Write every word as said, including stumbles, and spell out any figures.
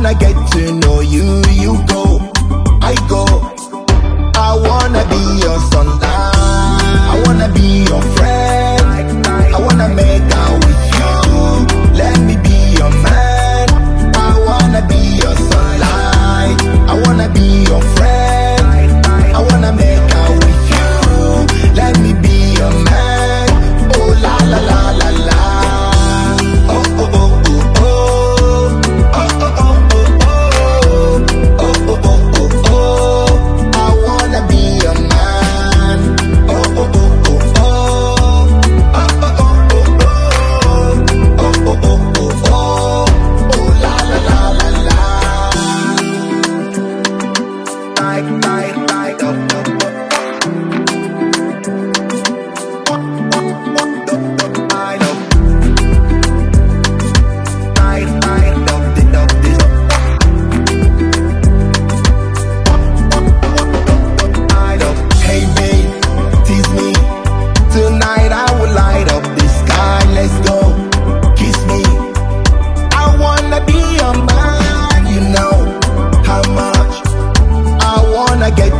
wanna get to know you, you go, I go. I wanna be your sunlight, I wanna be your friend, I wanna make out with you, let me be your man. I wanna be your sunlight, I wanna be your friend, I wanna make out with you, let me be your man. Oh la la la la la, oh oh oh oh oh, oh oh oh oh oh, oh oh oh oh oh. I wanna be your man. Oh oh oh oh oh, oh oh oh oh oh, oh oh oh oh oh, oh la la la la la. Like like like oh oh oh. I know. I I love it, love it. I know. Hey babe, tease me. Tonight I will light up the sky. Let's go. Kiss me. I wanna be your man. You know how much I wanna get